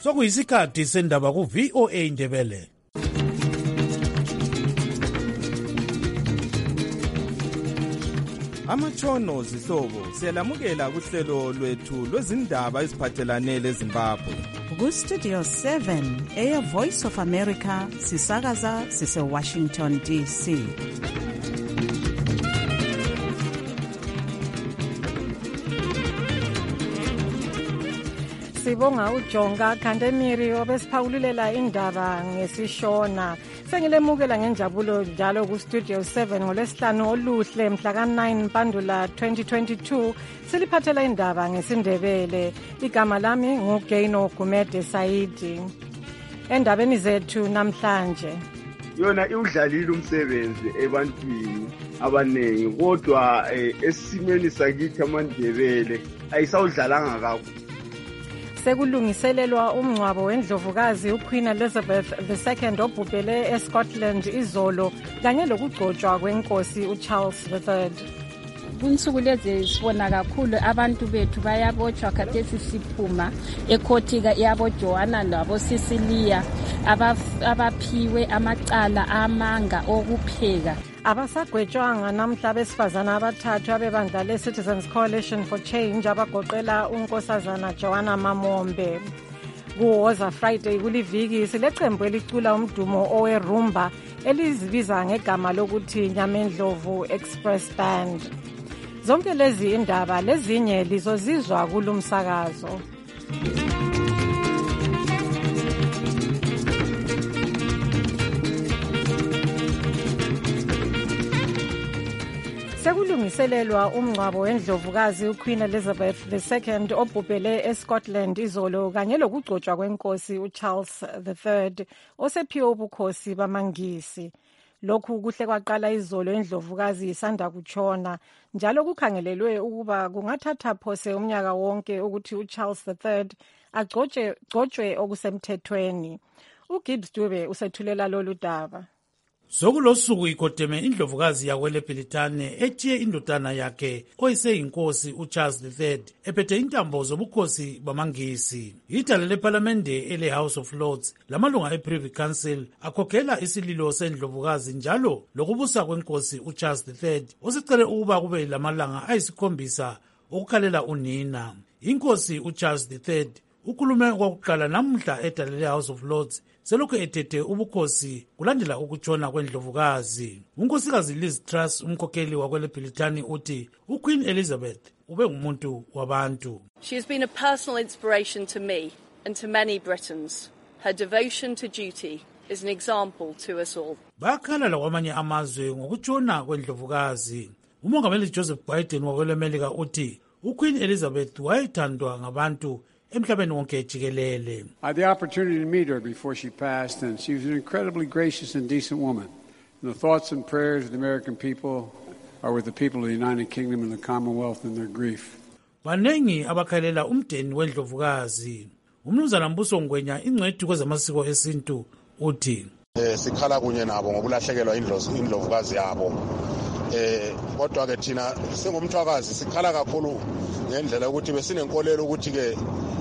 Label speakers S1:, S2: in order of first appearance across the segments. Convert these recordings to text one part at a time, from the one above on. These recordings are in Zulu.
S1: Sokuyisikhathi sendaba ku VOA Indebele.
S2: Amatshono zihlobo siyalamukela kuhlelo lwethu lwezindaba eziphathelane leZimbabwe.
S3: Ku Studio 7 Air Voice of America sisakaza sise Washington DC.
S4: Sibonga uJonga Khandemiri obesiphawululela indaba ngesishona. Sengilemukela ngenjabulo njalo ku Studio 7 ngolesihlanu oluhle mhla ka9 Mpandula 2022 siliphathela indaba ngesindebele. Igama lami nguGaino Gumede Saidi. Endabeni zethu namhlanje.
S5: Yona iwudlalile umsebenzi ebantwini abanengi kodwa esimeni sakithi amandebele ayisawudlalanga kakhulu.
S4: Sekulungiselelwa umngcwabo wendlovukazi uQueen Elizabeth II obhubhele eScotland izolo kanye lokugcotshwa kwenkosi uCharles III.
S6: Kunsuku lezi sibona kakhulu abantu bethu bayabotshwa khathesi siphuma ekhothika yabo Joanna labo Cecilia abaphiwe amacala amanga okupheka.
S4: Abasagwetshwanga namhla besifazana abathathu abebandla le-Citizens Coalition for Change abagoqela unkosazana Joanna Mamombe. Kuwoza Friday kuliviki silecembu elicula umdumo owerumba elizibiza ngegama lokuthi Nyamendlovu Express Band. Zonke lezi indaba lezinye lizozizwa kulumsakazo. Sekulungiselelwa umngcwabo wendlovukazi uQueen Elizabeth II obhubhele eScotland izolo kanye lokugcotshwa kwenkosi uCharles III osephiwe ubukhosi bamaNgisi. Lokhu kuhle kwaqala izolo endlovukazi isanda kutshona njalo kukhangelelwe ukuba kungathatha phose umnyaka wonke ukuthi uCharles III agcotshwe okusemthethweni. uGibbs Dube usethulela lolu daba.
S1: Sokulosuku ikodeme indlovukazi yakwele Britane etshiye indodana yakhe oyiseyinkosi uCharles III ephethe intambo zobukhosi bamaNgisi. Idale lePhalamende ele House of Lords lamalunga ePrivy Council akhokhela isililo sendlovukazi njalo lokubusa kwenkosi uCharles III osicele ukuba kube lamalanga ayisikhombisa okukhalela unina. Inkosi uCharles III ukhulume kwakuqala namhla edale leHouse of Lords selokhu ethethe ubukhosi kulandela ukutshona kwendlovukazi. Unkosikazi Liz Truss umkhokheli wakwele Britane uthi uQueen Elizabeth ube ngumuntu wabantu.
S7: She has been a personal inspiration to me and to many Britons. Her devotion to duty is an example to us all.
S1: Bakhala kwamanye amazwe ngokutshona kwendlovukazi. Umongameli Joseph Biden wakwele America uthi uQueen Elizabeth wayethandwa ngabantu emhlabeni wonke jikelele.
S8: I had the opportunity to meet her before she passed, and she was an incredibly gracious and decent woman. And the thoughts and prayers of the American people are with the people of the United Kingdom and the Commonwealth in their grief.
S1: Banengi abakhalela umdeni wendlovukazi. Umnumzana Mbuso Ngwenya ingcwethi kwezamasiko esintu uthi
S9: sikhala kunye nabo ngokulahlekelwa indlovukazi yabo. Kodwa ke thina singumthwakazi sikhala kakhulu ngendlela ukuthi besinenkolelo ukuthi ke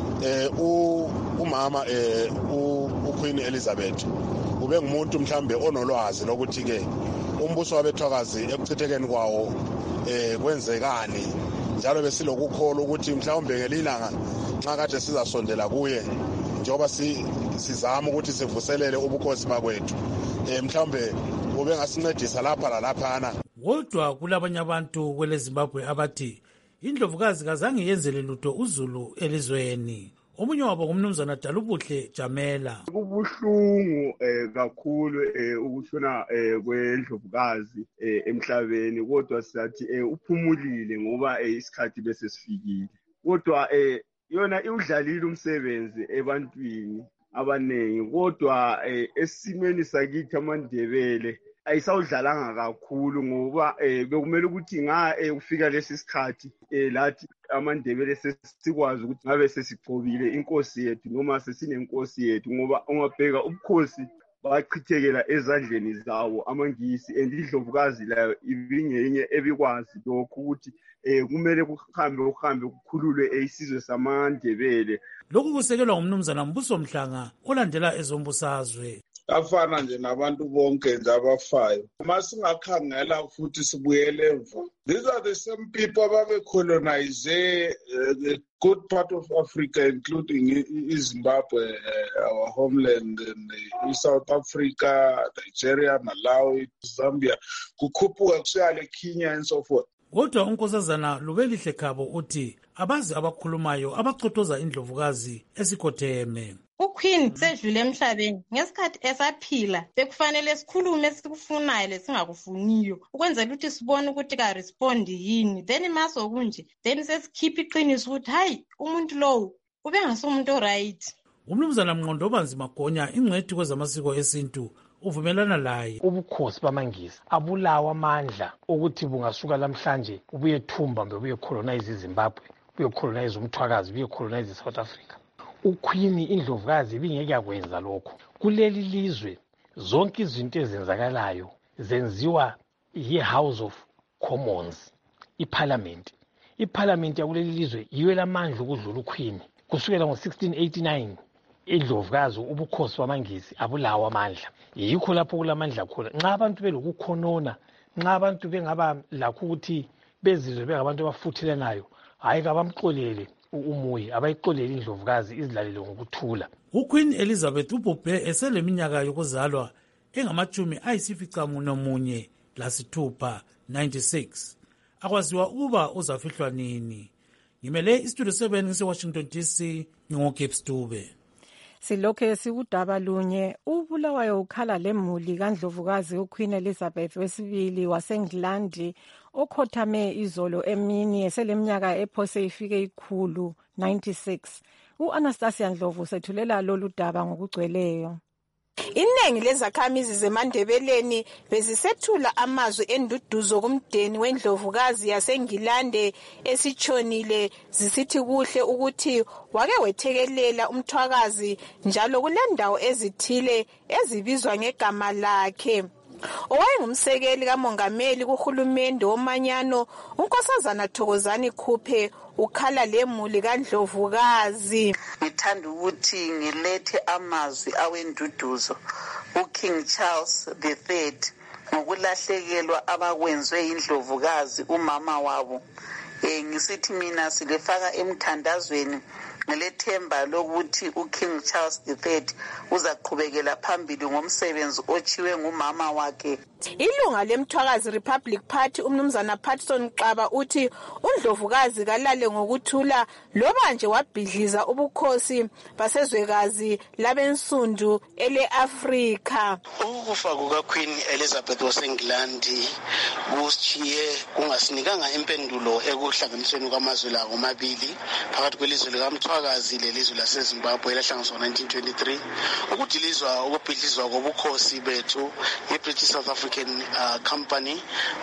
S9: umama uQueen Elizabeth ube ngumuntu mhlambe onolwazi lokuthi ke umbuso wabethwakazi ekuchithekeni kwawo kwenzekani njalo besilokukholwa ukuthi mhlawumbe ngelilanga nxa kade sizasondela kuye njengoba sizama ukuthi sivuselele ubukhosi bakwethu mhlawumbe ube ngasincedisa lapha lalaphana.
S1: Kodwa kulabanye abantu kwele Zimbabwe abathi indlovukazi kazange yenzele lutho uZulu elizweni. Omunye wabo ngumnumzana Dalubuhle Jamela.
S5: Kubuhlungu kakhulu ukushona kwendlovukazi emhlabeni kodwa siyathi uphumulile ngoba isikhathi bese sifikile. Kodwa yona iwudlalile umsebenzi ebantwini abanengi kodwa esimeni sakithi amandebele ayisawudlalanga kakhulu ngoba bekumele ukuthi ufika lesi sikhathi lathi amandebele sesikwazi ukuthi ngabe sesigcobile inkosi yethu noma sesinenkosi yethu ngoba ungabheka ubukhosi bachithekela ezandleni zawo amaNgisi and indlovukazi layo ibingenye ebikwazi lokho ukuthi kumele kuhambe kukhululwe isizwe samaNdebele.
S1: Lokhu kusekelwa ngumnumzana Mbuso Mhlanga olandela ezombusazwe.
S10: Afana nje nabantu bonke nje abafayo. Masingakhangela futhi sibuyele emva. These are the same people ababe colonize a good part of Africa, including Zimbabwe, our homeland, and South Africa, Nigeria, Malawi, Zambia, kukhuphuka kusiyale Kenya and so forth.
S1: Kodwa unkosazana Lubelihle Khabo uthi abazi abakhulumayo abacotoza indlovukazi esikhotheme.
S11: uQueen sedlule emhlabeni ngesikhathi esaphila bekufanele sikhulume esikufunayo lesingakufuniyo ukwenzela ukuthi sibone ukuthi ka respond yini, then masokunje then sesikhipha iqiniso ukuthi hayi umuntu lowo ube ngasumuntu right.
S1: Umnumzana Mnqondo Banzi Magonya ingcwethi kwezamasiko esintu uvumelana laye.
S12: Ubukhosi bamaNgisi abulawa amandla ukuthi bungasuka namhlanje ubuye thumba mbe ubuye colonize iZimbabwe, ubuye colonize umthwakazi, ubuye colonize iSouth Africa. uQueen indlovukazi ibingeke yakwenza lokho. Kuleli lizwe zonke izinto ezenzakalayo zenziwa yi-House of Commons, iParliament. iParliament yakuleli lizwe yiyo lamandla ukudlula uQueen. Kusukela ngo-1689 indlovukazi ubukhosi bamaNgisi abulawa amandla. Yikho lapho kulamandla khona. Nxa abantu belokukhonona, nxa abantu bengaba lakho ukuthi bezizwe bengabantu abafuthelanayo, hayi kabamxolele umuyi, abayixolele indlovukazi izilalele ngokuthula.
S1: uQueen Elizabeth ubhubhe eseleminyaka yokuzalwa engama-96. 96. Akwaziwa ukuba uzafihlwa nini. Ngimele istudio 7 ngise-Washington DC, ngingoGibbs Dube.
S4: Silokhe sikudaba lunye ubulawayo ukhala lemuli kaNdlovukazi uQueen Elizabeth wesibili waseNgilandi okhothame izolo emini eseleminyaka ephose ifike 196. uAnastasia Ndlovu sethulela lolu daba ngokugcweleyo.
S13: Iningi lezakhamizi zeMandebeleni bezisethula amazwi enduduzo kumdeni wendlovukazi yaseNgilande esitshonile zisithi kuhle ukuthi wake wethekelela umthwakazi njalo kulendawo ezithile ezibizwa ngegama lakhe. Owayengumsekeli kamongameli kuhulumende womanyano unkosazana Thokozani Khuphe ukhala lemuli kaNdlovukazi.
S14: Ngithanda ukuthi ngilethe amazwi awenduduzo uKing Charles III ngokulahlekelwa abakwenzwe indlovukazi umama wabo. Ngisithi mina silefaka emthandazweni ngelethemba lokuthi uKing Charles III uzaqhubekela phambili ngomsebenzi ochiwe ngumama wakhe.
S13: Ilunga lemthwakazi Republic Party umnumzana Patson Xaba uthi uNdlovukazi kalale ngokuthula loba nje wabhidliza ubukhosi basezwekazi labensundu ele-Afrika.
S15: Ukufa kukaQueen Elizabeth waseNgilandi kusichiye kungasinikanga impendulo ekuhlanganisweni kwamazwe la omabili phakathi kwelizwe likamthwakazi lelizwe laseZimbabwe elahlanganiswa ngo-1923 ukudilizwa ukubhidlizwa kobukhosi bethu ngeBritish South African Company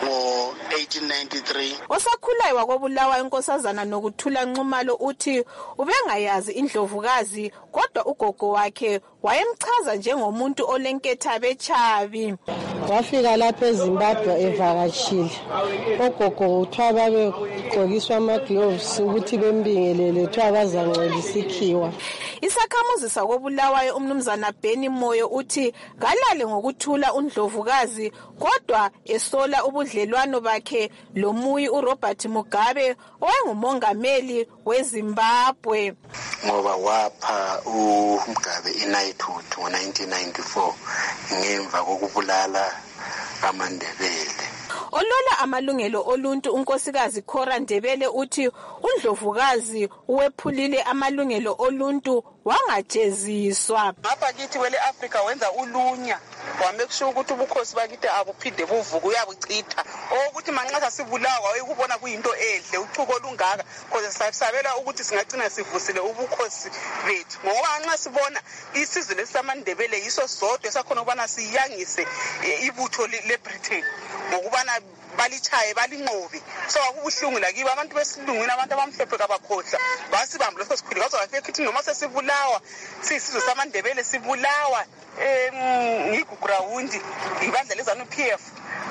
S15: ngo-1893.
S13: Osakhulayo wakobulawa inkosazana Nokuthula Nxumalo uthi ubengayazi indlovukazi kodwa ugogo wakhe wayemchaza njengomuntu olenketha bechabi.
S16: Wafika lapha eZimbabwe evakashile. Ogogo uthiwa babegqokiswa ama-gloves ukuthi bembingelele thiwa bazangcolisa ikhiwa.
S13: Isakhamuzi sakobulawayo umnumzana Beni Moyo uthi kalale ngokuthula uNdlovukazi kodwa esola ubudlelwano bakhe lomuyi uRobert Mugabe owayengumongameli weZimbabwe.
S17: Ngoba wapha uMugabe i-knighthood ngo-1994 ngemva kokubulala amaNdebele.
S13: Olola amalungelo oluntu unkosikazi Cora Ndebele uthi uNdlovukazi uwephulile amalungelo oluntu wangajeziswa.
S18: Ngapha kithi kwele Africa wenza ulunya wamekusho ukuthi ubukhosi bakithi abuphinde buvuka uyabuchitha ukuthi manxa sibulawa uyikubona kuyinto ehle uchuko olungaka because sisabela ukuthi singagcina sivusile ubukhosi bethu ngoba nxa sibona isizwe lesamaNdebele yiso sodwa sakhona ukubana siyangise ibutho leBritain ngokubana balichaye balinqobi so akubuhlungu lakibo abantu besilungwini abantu abamhlophe kabakhohla basibamba leso sikhulu ngazo bafike kithi noma sesibulawa sisizwe samaNdebele sibulawa ngigugrawundi ibandla lezanu PF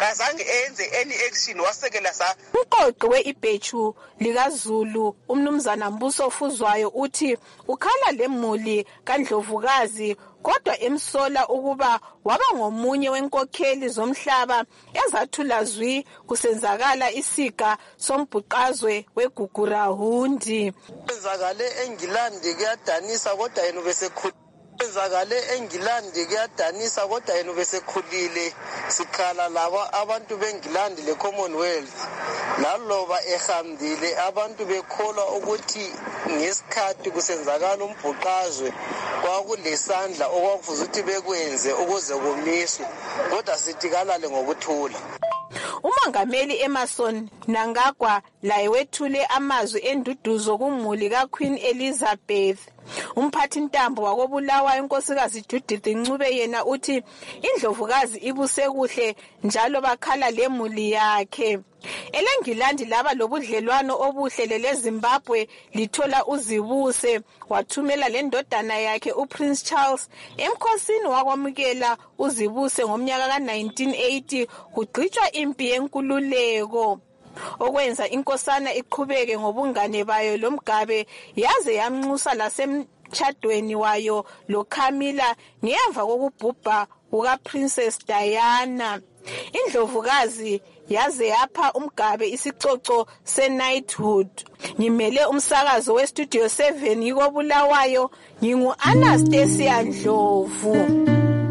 S18: kazange enze any action wasekela sa.
S13: Umqoqi we-Ibhechu likaZulu umnumzana Mbuso Fuzwayo uthi ukhala lemuli kaNdlovukazi kodwa emsola ukuba waba ngomunye wenkokheli zomhlaba ezathula zwi kusenzakala isiga sombhuqazwe weGugurahundi.
S19: Kwenzakale eNgilandi kuyadanisa kodwa yena ubesekhulile. Kwenzakale eNgilandi kuyadanisa kodwa yena ubesekhulile. Sikhala laba abantu beNgilandi leCommonwealth laloba ehambile abantu bekholwa ukuthi ngesikhathi kusenzakala umbhuqazwe kwakulesandla okwakufuze ukuthi bekwenze ukuze kumiswe kodwa sithi kalale ngokuthula.
S13: Umongameli Emmerson Mnangagwa laye wethule amazwi enduduzo kumuli kaQueen Elizabeth. Umphathi ntambo wakobulawa inkosikazi Judith Ncube yena uthi indlovukazi ibuse kuhle njalo bakhala lemuli yakhe. EleNgilandi laba lobudlelwano obuhle leZimbabwe lithola uzibuse wathumela lendodana yakhe uPrince Charles emkhosini wakwamukela uzibuse ngomnyaka ka1980 kugcitshwa impi yenkululeko. Okwenza inkosana iqhubeke ngobungane bayo loMgabe yaze yamnxusa lasemtshadweni wayo loCamilla ngemva kokubhubha kukaPrincess Diana. Indlovukazi yaze yapha uMgabe isicoco seknighthood. Ngimele umsakazo weStudio 7 yikobulawayo ngingu-Anastasia Ndlovu.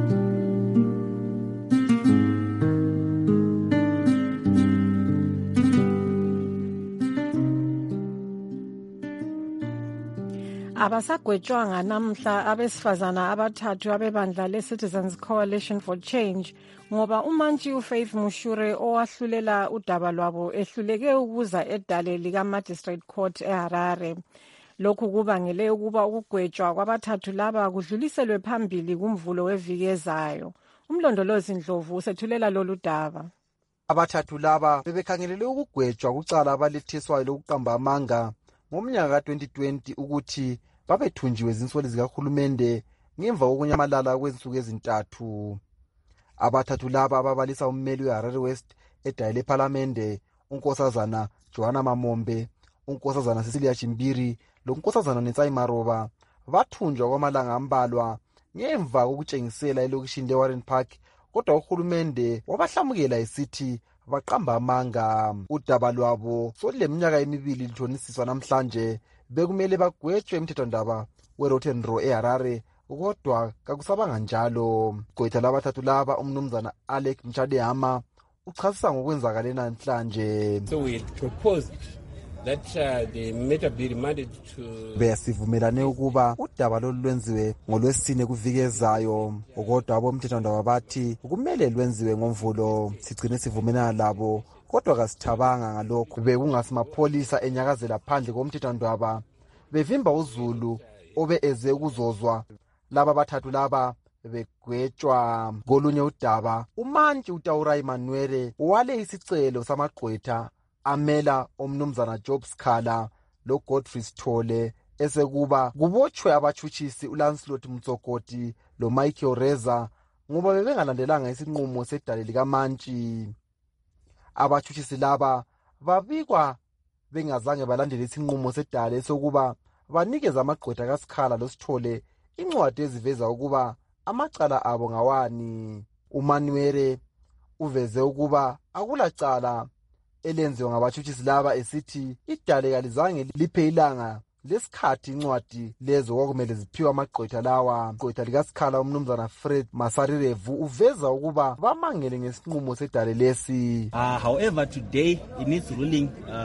S4: Abasagwetshwanga namhla abesifazana abathathu abebandla le-Citizens Coalition for Change ngoba umantshi uFaith Mushure owahlulela udaba lwabo ehluleke ukuza edale lika-Magistrate Court eHarare. Lokhu kubangele ukuba ukugwetshwa kwabathathu laba kudluliselwe phambili kumvulo weviki ezayo. Umlondolozi Ndlovu usethulela lolu daba.
S20: Abathathu laba bebekhangelele ukugwetshwa kucala abalethiswayo lokuqamba amanga ngomnyaka ka-2020 ukuthi babethunjiwe zinsolo zikahulumende ngemva kokunyamalala kwensuku ezintathu. Abathathu laba ababalisa ummeli weHarare West edale lephalamende unkosazana Joanna Mamombe, unkosazana Cecilia Chimbiri lonkosazana Netsai Maroba bathunjwa kwamalanga ambalwa ngemva kokutshengisela elokishini leWarren Park, kodwa uhulumende wabahlamukela esithi baqamba amanga. Udaba lwabo soluleminyaka emibili lithonisiswa namhlanje bekumele bagwetshwe emthethwandaba weRotten Row eHarare, kodwa kakusabanga njalo. Igqwetha labathathu laba umnumzana Alec Mchadehama uchasisa ngokwenzakale namhlanje.
S21: So we proposed that the matter be remanded to
S20: besivumelane ukuba udaba lolu lwenziwe ngolwesine kuvikezayo, kodwa abomthethwandaba bathi kumele lwenziwe ngomvulo. Sigcine sivumelana labo kodwa kasithabanga ngalokho. Bekungasimapholisa enyakazela phandle komthethwandaba bevimba uZulu obe eze ukuzozwa laba bathathu laba begwetshwa. Kolunye udaba umantshi uTaura Emmanuel wale isicelo samagqwetha amela omnumzana Job Skhala lo Godfrey Sithole esekuba kubotshwe abatshutshisi uLancelot Mtsokoti lo Michael Reza ngoba bebengalandelanga isinqumo sedale likamantshi. Abatshutshisi laba babikwa bengazange balandele isinqumo sedale sokuba banikeza amagqwetha kaSkhala loSithole incwadi eziveza ukuba amacala abo ngawani. uManuere uveze ukuba akulacala elenziwa ngabatshutshisi laba esithi idale kalizange liphe ilanga lesikhathi incwadi lezo kwakumele ziphiwe amagqwetha lawa. Igqwetha likaSkhala umnumzana Fred Masarirevu uveza ukuba bamangele ngesinqumo sedale lesi.
S22: However, today in its ruling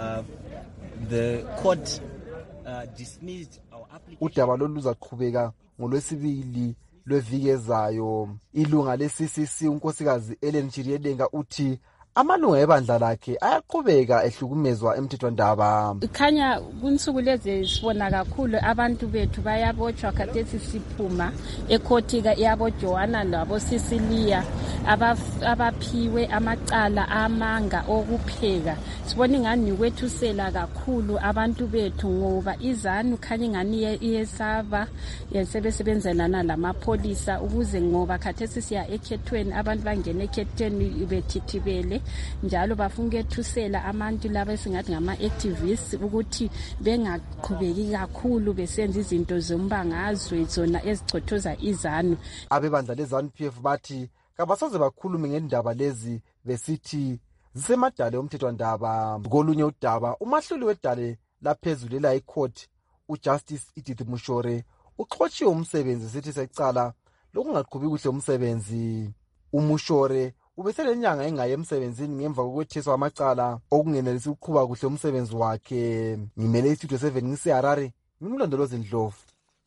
S22: the court dismissed our application.
S20: Udaba lolu luzaqhubeka ngolwesibili lweviki ezayo. Ilunga le-CCC unkosikazi Ellen Chiriedenga uthi amalunga ebandla lakhe ayaqhubeka ehlukumezwa emthethwandaba.
S6: Khanya kunsuku lezi sibona kakhulu abantu bethu bayabotshwa khathesi siphuma ekhoti yabo Joanna labo Sicilia abaphiwe amacala amanga okupheka. Sibona ingani kwethusela kakhulu abantu bethu ngoba izanu khanya ingani iyesaba yesebenzelana lamapholisa ukuze ngoba khathesi siya ekhethweni abantu bangena ekhethweni bethithibele njalo bafuna ukuthusela abantu laba esingathi ngama-activists ukuthi bengaqhubeki kakhulu besenza izinto zombangazwe zona ezichothoza izanu.
S20: Abebandla le-ZANU-PF bathi kabasoze bakhulume ngendaba lezi besithi zisemadale omthethwandaba. Kolunye udaba umahluli wedale laphezulu elayikhoti uJustice Edith Mushore uxhotshiwe umsebenzi sithi secala lokungaqhubi kuhle umsebenzi. Umushore ubeselenyanga engaye emsebenzini ngemva kokwethiswa amacala okungenelisi ukuqhuba kuhle umsebenzi wakhe. Ngimele istudio 7 ngiseHarare, ngimlondolozi Ndlovu.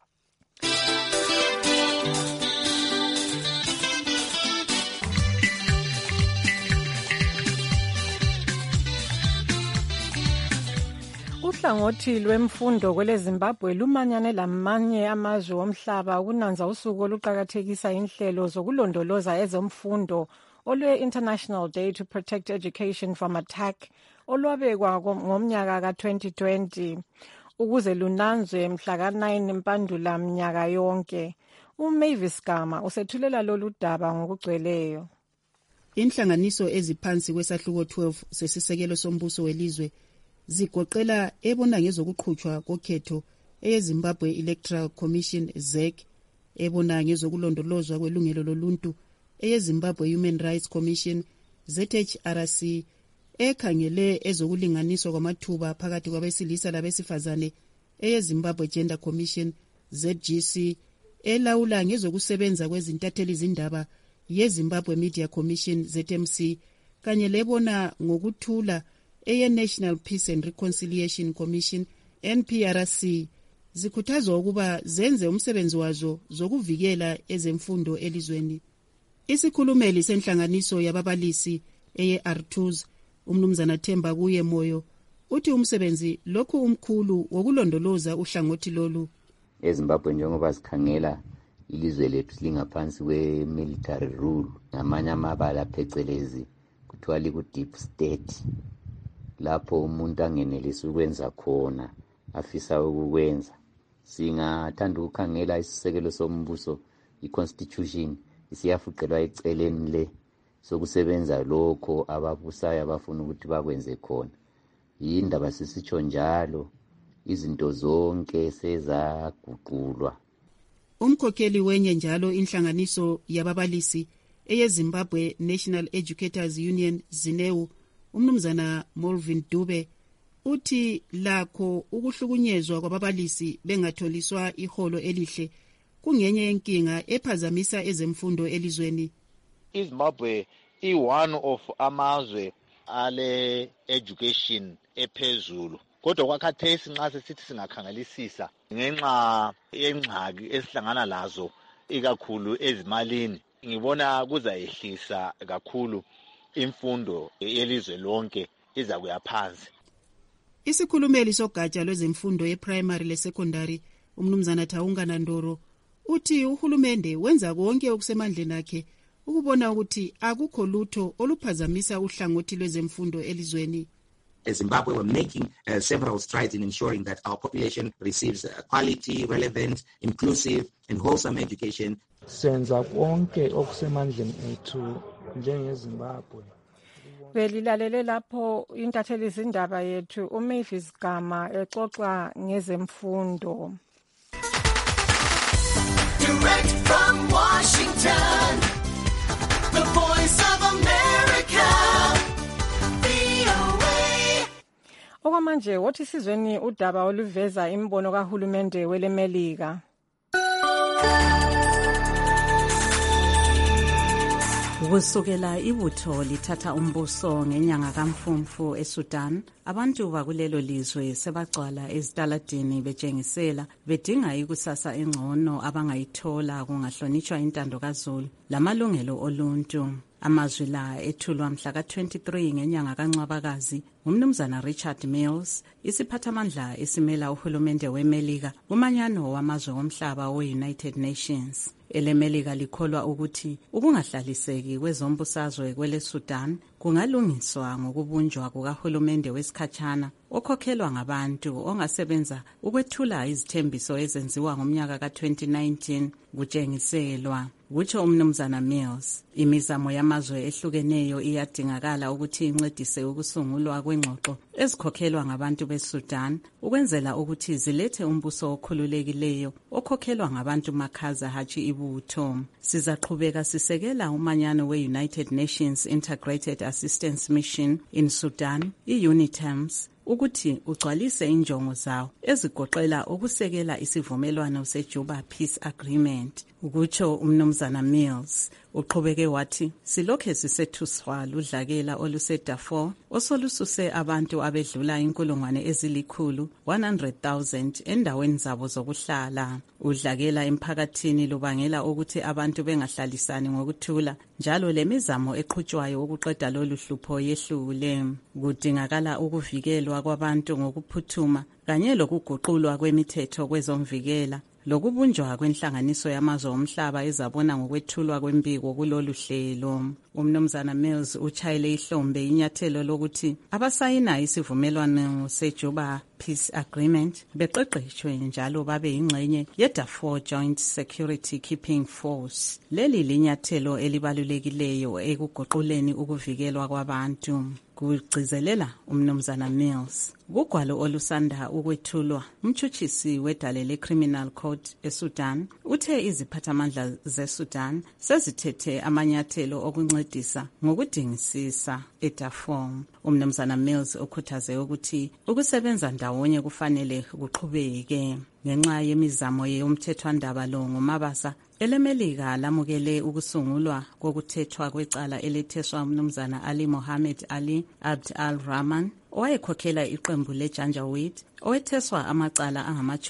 S4: Uhlangothi lwemfundo kwele Zimbabwe lumanyane lamanye amazwe omhlaba ukunanza usuku oluqakathekisa inhlelo zokulondoloza ezemfundo olwe-International Day to Protect Education from Attack olwabekwa ngomnyaka ka-2020 ukuze lunanzwe mhla ka-9 Mpandula mnyaka yonke. Mavis Gama usethulela lolu daba ngokugcweleyo.
S2: Inhlanganiso eziphansi kwesahluko 12 sesisekelo sombuso welizwe zigoqela ebona ngezokuqhutshwa kokhetho eyeZimbabwe Electoral Commission ZEC, ebona ngezokulondolozwa kwelungelo loluntu eyeZimbabwe Human Rights Commission ZHRC, ekhangele ezokulinganiswa kwamathuba phakathi kwabesilisa labesifazane eyeZimbabwe Gender Commission ZGC, elawula ngezokusebenza kwezintatheli zindaba yeZimbabwe Media Commission ZMC, kanye lebona ngokuthula eye-National Peace and Reconciliation Commission NPRC, zikhuthazwa ukuba zenze umsebenzi wazo zokuvikela ezemfundo elizweni. Isikhulumeli senhlanganiso yababalisi eye-R2s umnumzana Themba kuye Moyo uthi umsebenzi lokhu umkhulu wokulondoloza uhlangothi lolu.
S3: EZimbabwe njengoba sikhangela ilizwe lethu lingaphansi kwe-military rule, ngamanye amabala phecelezi kuthiwa liku-deep state, lapho umuntu angenelisi ukwenza khona afisa ukukwenza. Singathanda ukukhangela isisekelo sombuso, i-constitution, isiyafuqelwa eceleni le sokusebenza lokho ababusayo abafuna ukuthi bakwenze khona. Yindaba sisitsho njalo, izinto zonke sezaguqulwa.
S2: Umkhokheli wenye njalo inhlanganiso yababalisi eyeZimbabwe National Educators Union ZINEU, umnumzana Molvin Dube, uthi lakho ukuhlukunyezwa kwababalisi bengatholiswa iholo elihle kungenye yenkinga ephazamisa ezemfundo elizweni.
S23: iZimbabwe one of amazwe ale education ephezulu, kodwa kwakhathesi nxa sesithi singakhangelisisa ngenxa yengxaki esihlangana lazo ikakhulu ezimalini, ngibona kuzayehlisa kakhulu imfundo yelizwe lonke iza kuya phansi.
S2: Isikhulumeli sogatsha lwezemfundo yeprimary lesecondary umnumzana Taungana Ndoro uthi uhulumende wenza konke okusemandleni akhe ukubona ukuthi akukho lutho oluphazamisa uhlangothi lwezemfundo elizweni.
S24: Zimbabwe were making several strides in ensuring that our population receives quality, relevant, inclusive and wholesome education.
S25: Senza konke okusemandleni ethu njengeZimbabwe.
S4: Belilalele lapho intatheli zindaba yethu uMavis Gama exoxa ngezemfundo.
S26: Direct from Washington, the Voice of America, VOA.
S4: Okwamanje wothi sizweni udaba oluveza imbono kahulumende welemelika.
S27: Kusukela ibutho lithatha umbuso ngenyanga kaMfumfu eSudan, abantu bakulelo lizwe sebagcwala ezitaladini betshengisela bedinga ikusasa engcono abangayithola kungahlonitshwa intando kaZulu lamalungelo oluntu. Amazwi la ethulwa mhla ka-23 ngenyanga kaNcwabakazi ngumnumzana Richard Mills, isiphathamandla esimela uhulumende weMelika kumanyano wamazwe omhlaba we-United Nations. EleMelika likholwa ukuthi ukungahlaliseki kwezombusazwe kwele-Sudan kungalungiswa ngokubunjwa kukahulumende wesikhatshana okhokhelwa ngabantu ongasebenza ukwethula izithembiso ezenziwa ngomnyaka ka-2019 kutshengiselwa. Kutsho umnumzana Mills, imizamo yamazwe ehlukeneyo iyadingakala ukuthi incedise ukusungulwa kwengxoxo ezikhokhelwa ngabantu beSudan ukwenzela ukuthi zilethe umbuso okhululekileyo okhokhelwa ngabantu makhaza hatshi ibutho. Sizaqhubeka sisekela umanyano we-United Nations Integrated Assistance Mission in Sudan, i-UNITAMS, ukuthi ugcwalise injongo zawo ezigoqela ukusekela isivumelwano seJuba Peace Agreement. Ukutsho umnumzana Mills, uqhubeke wathi, silokhe sisethuswa ludlakela oluseDarfur osolususe abantu abedlula 100,000 endaweni zabo zokuhlala. Udlakela emphakathini lubangela ukuthi abantu bengahlalisani ngokuthula, njalo lemizamo eqhutshwayo ukuqeda lolu hlupho yehlule. Kudingakala ukuvikelwa kwabantu ngokuphuthuma kanye lokuguqulwa kwemithetho kwezomvikela lokubunjwa kwenhlanganiso yamazwe omhlaba ezabona ngokwethulwa kwembiko kulolu hlelo. Umnumzana Mills uchayele ihlombe inyathelo lokuthi abasayina isivumelwano seJuba Peace Agreement beqeqeshwe njalo babe yingxenye yeDarfur Joint Security Keeping Force. Leli linyathelo elibalulekileyo ekuguquleni ukuvikelwa kwabantu. Kugcizelela umnumzana Mills. Kugwalo olusanda ukwethulwa, umtshutshisi wedale le-Criminal Code eSudan uthe iziphathamandla zeSudan sezithethe amanyathelo okuncedisa ngokudingisisa eDarfur. Umnumzana Mills ukhuthaze ukuthi ukusebenza ndawonye kufanele kuqhubeke. Ngenxa yemizamo yomthethwandaba lo ngomabasa, eleMelika lamukele ukusungulwa kokuthethwa kwecala eletheswa umnumzana Ali Mohammed Ali Abd al-Rahman owayekhokhela iqembu leJanjaweed owetheswa amacala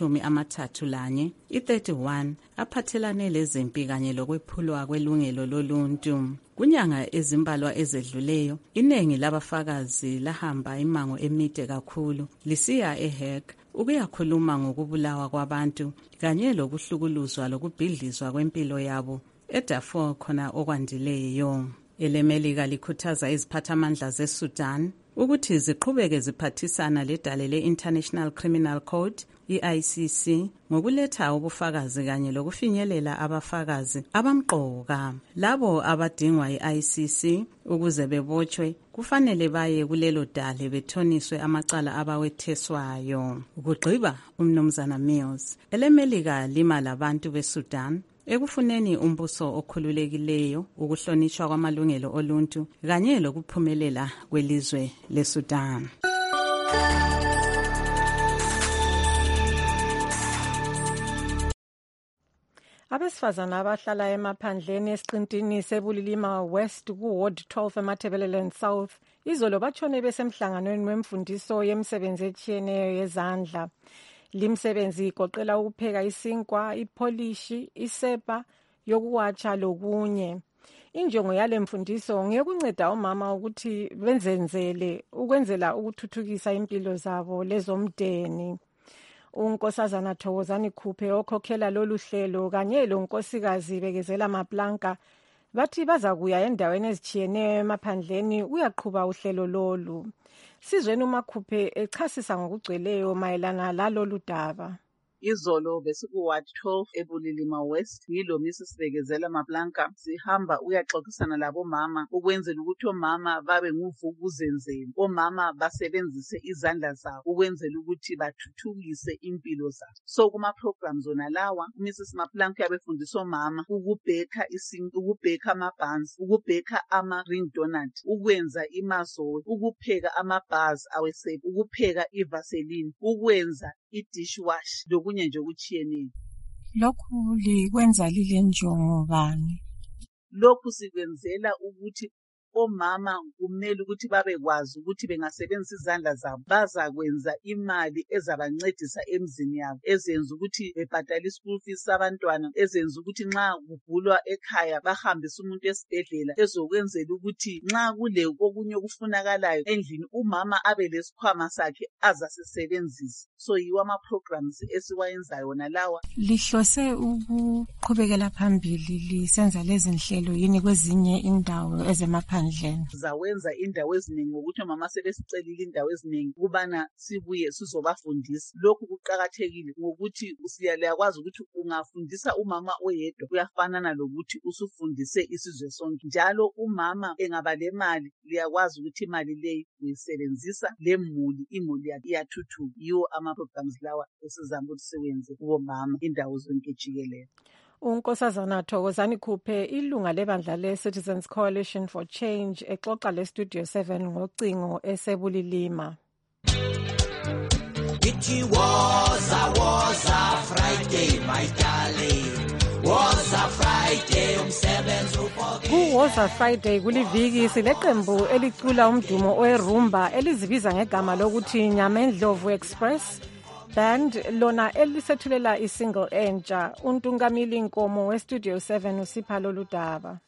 S27: angama-31, i-31 aphathelane lezempi kanye lokwephulwa kwelungelo loluntu. Kunyanga ezimbalwa ezedluleyo, iningi labafakazi lahamba imango emide kakhulu lisiya eHague ukuyakhuluma ngokubulawa kwabantu kanye lokuhlukuluzwa lokubhidlizwa kwempilo yabo eDarfur khona okwandileyo. EleMelika likhuthaza iziphathamandla zeSudan ukuthi ziqhubeke ziphathisana ledale le-International Criminal Code, i-ICC, ngokuletha ubufakazi kanye lokufinyelela abafakazi abamqoka. Labo abadingwa i-ICC ukuze bebotshwe kufanele baye kulelo dale bethoniswe amacala abawetheswayo. Ukugqiba umnumzana Mills, eleMelika lima labantu beSudan ekufuneni umbuso okhululekileyo, ukuhlonishwa kwamalungelo oluntu kanye lokuphumelela kwelizwe leSudan.
S4: Abesifazana abahlala emaphandleni esiqintini sebulilima West kuWard 12 eMatabeleland South izolo batshone besemhlanganweni wemfundiso yemisebenzi etshiyeneyo yezandla. Limsebenzi igoqela ukupheka isinkwa, ipolishi, isepa yokuwatsha lokunye. Injongo yale mfundiso ngekunceda omama ukuthi benzenzele ukwenzela ukuthuthukisa impilo zabo lezomdeni. Unkosazana Thokozani Khuphe okhokhela lolu hlelo kanye lonkosikazi Bekezela Maplanka bathi bazakuya endaweni ezitshiyeneyo emaphandleni uyaqhuba uhlelo lolu. Sizweni uMakhuphe echasisa ngokugcweleyo mayelana lalolu daba.
S18: Izolo besikuWard 12 eBulilima West, yilo Mrs. Bekezela Maplanka. Sihamba uyaxoxisana labomama ukwenzela ukuthi omama babe nguvukuzenzele. Omama basebenzise izandla zabo ukwenzela ukuthi bathuthukise impilo zabo. So kuma programs zona lawa, Mrs. Maplanka yabefundisa omama ukubheka ukubheka amabhansi, ukubheka ama-ring donut, ukwenza imazoe, ukupheka amabhazi awesepa, ukupheka ivaseline, ukwenza i-dishwash lokunye nje okutshiyeneyo.
S4: Lokhu likwenza lile njongo bani?
S18: Lokhu sikwenzela ukuthi
S5: omama kumele ukuthi babekwazi ukuthi bengasebenzisa izandla zabo bazakwenza imali ezabancedisa emzini yabo, ezenza ukuthi bebhadale ischool fees sabantwana, ezenza ukuthi nxa kugulwa ekhaya bahambise umuntu esibhedlela, ezokwenzela ukuthi nxa kule okunye okufunakalayo endlini umama abe lesikhwama sakhe azasisebenzisa. So yiwo ama-programs esiwayenzayo wona lawa.
S4: Lihlose ukuqhubekela phambili lisenza lezi nhlelo yini kwezinye indawo ezemaphandleni?
S5: Zawenza indawo eziningi ngokuthi omama sebesicelile indawo eziningi ukubana sibuye sizobafundisa. Lokhu kuqakathekile ngokuthi siyakwazi ukuthi ungafundisa umama oyedwa kuyafanana lokuthi usufundise isizwe sonke. Njalo umama engaba lemali liyakwazi ukuthi imali leyi uyisebenzisa lemuli, imuli yakhe iyathuthuka. Yiwo ama-programs lawa esizama ukuthi siwenze kubomama indawo zonke jikelele.
S4: uNkosazana Thokozani Khuphe, ilunga lebandla le-Citizens Coalition for Change, exoxa le-Studio 7 ngocingo eseBulilima.
S26: It was a Friday, my darling. Was a Friday, umsebenzi uphokile.
S4: Ku-Was a Friday kuliviki sileqembu elicula umdumo owerumba elizibiza ngegama lokuthi Nyamendlovu Express Band, lona elisethulela isingle entsha. uNtungamili Nkomo weStudio 7 usipha lolu daba.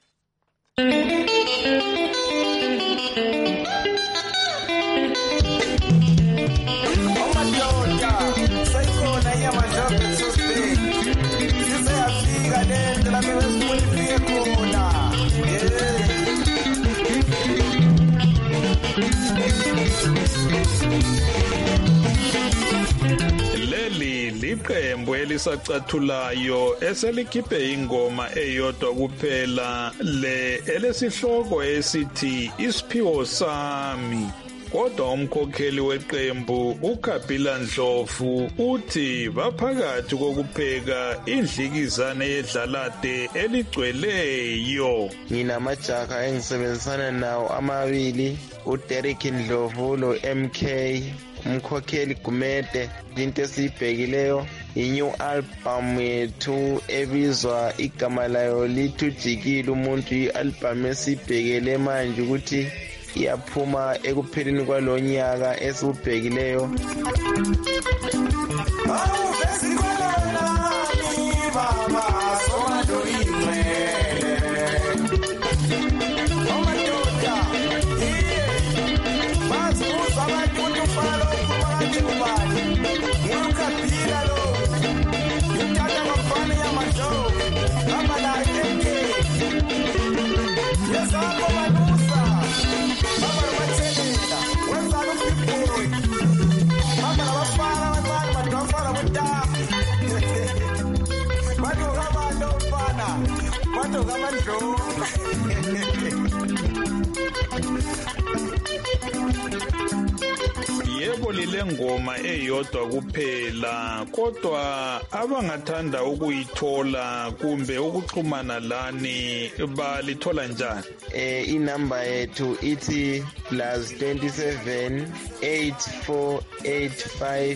S7: Leli liqembu elisacathulayo eselikhiphe ingoma eyodwa kuphela le elesihloko esithi Isiphiwo Sami. Kodwa umkhokheli weqembu uKhabila Ndlovu uthi baphakathi kokupheka indlikizane yedlalade eligcweleyo.
S8: Nginamajaha engisebenzisana nawo amabili, uDerek Ndlovu lo MK, umkhokheli Gumede. Into esiyibhekileyo i-new album yethu ebizwa igama layo lithi Jikile Umuntu, i-album esiyibhekele manje ukuthi iyaphuma ekupheleni kwalonyaka esiwubhekileyo.
S7: Yebo, lile ngoma eyodwa kuphela, kodwa abangathanda ukuyithola kumbe ukuxhumana lani balithola njani?
S8: Inamba yethu ithi +27 8485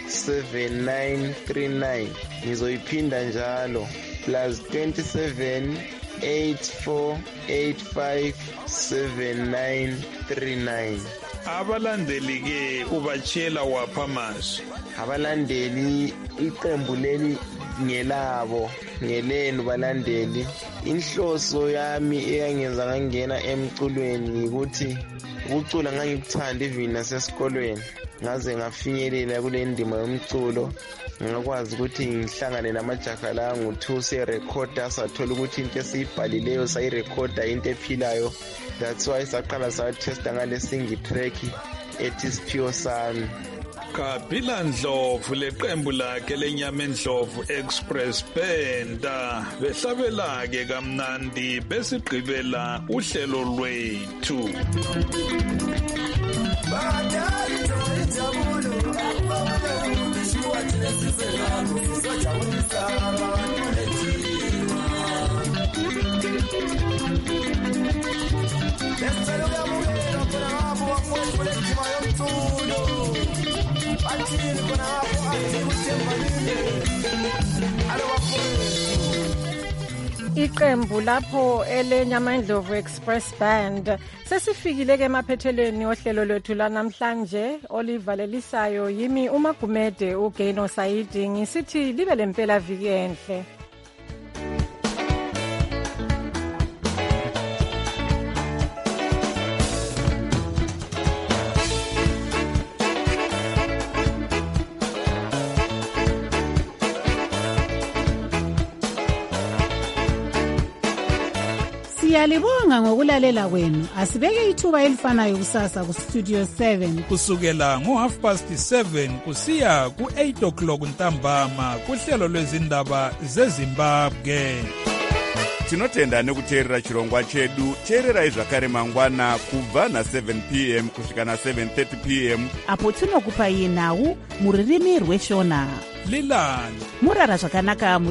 S8: 7939. Ngizoyiphinda njalo, +27 8485 7939.
S7: Abalandeli ke ubachela wapha amazwi?
S8: Abalandeli iqembu leli ngelabo, ngelenu balandeli. Inhloso yami eyangenza ngangena emculweni ukuthi ukucula ngangikuthanda even nasesikolweni, ngaze ngafinyelela kule ndima yomculo. Ngakwazi ukuthi ngihlangane namajaha la ngu2 sirecorda, sathola ukuthi into esiyibhalileyo sayirecorda into ephilayo. That's why saqala satesta ngale single track ethi Isiphiwo Sami.
S7: Khabila Ndlovu leqembu lakhe leNyamendlovu Express Band behlabela ke kamnandi besigqibela uhlelo lwethu.
S4: Iqembu lapho eleNyamandlovu Express Band sesifikile ke emaphethelweni ohlelo lwethu lanamhlanje olivalelisayo yimi uMagumede uGeno Saidi ngisithi libe lempela viki enhle.
S2: Siyalibonga ngokulalela kwenu. Asibeke ithuba elifanayo kusasa ku Studio 7
S7: kusukela ngo7:30 kusiya ku8 o'clock ntambama kuhlelo lwezindaba zeZimbabwe.
S1: Tinotenda nekuteerera chirongwa chedu. Teererai zvakare mangwana kubva na7 p.m. kusvika na7:30 p.m.
S9: apo tinokupai nhau muririmi rweshona.
S7: Lilani
S9: murara zvakanaka.